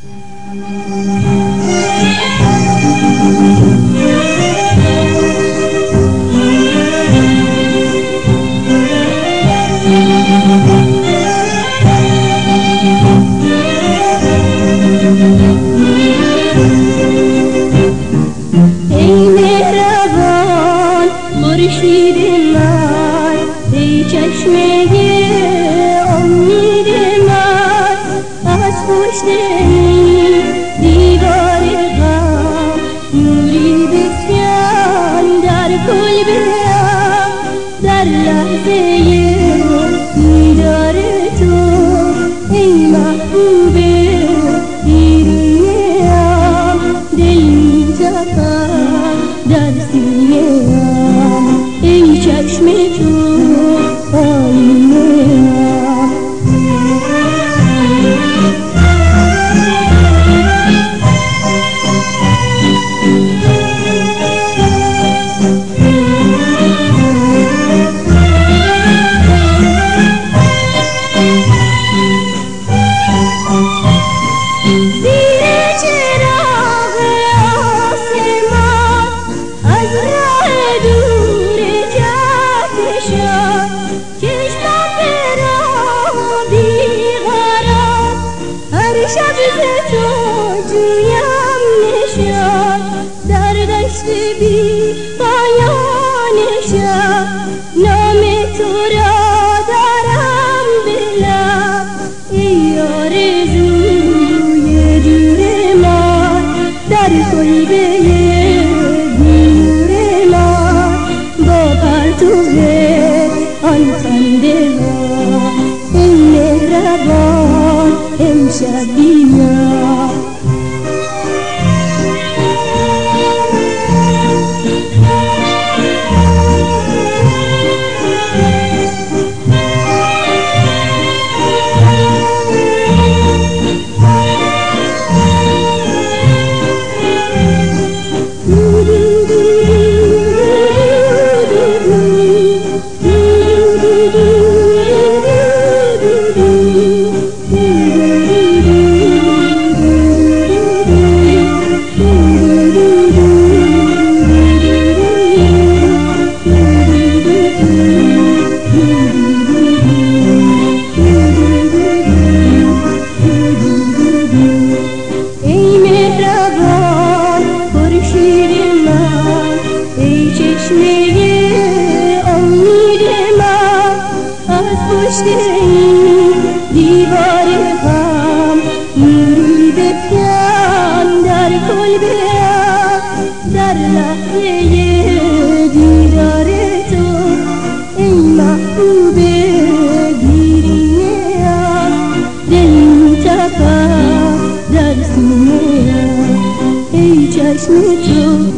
ای مهربان خورشید من، ای چشمه امید من، از پشت این دیوار غم نوری بفکن در قلبم. در لحظه دیدار تو ای محبوب دیرینم، دل می‌تپد در سینه‌ام، ای چشم تو آینه‌ام. شب تو جویم نشان در دشت بی پایان شب، نام تو را دارم به لب، ای آرزوی دور من در کلبه نور من، با پرتو آن خنده ها ای مهربان امشب بیا. پشت این دیوار غم نوری بفکن در قلبم. در لحظه دیدار تو ای محبوب دیرینه‌ام، دل می‌تپد در سینه‌ام، ای چشم تو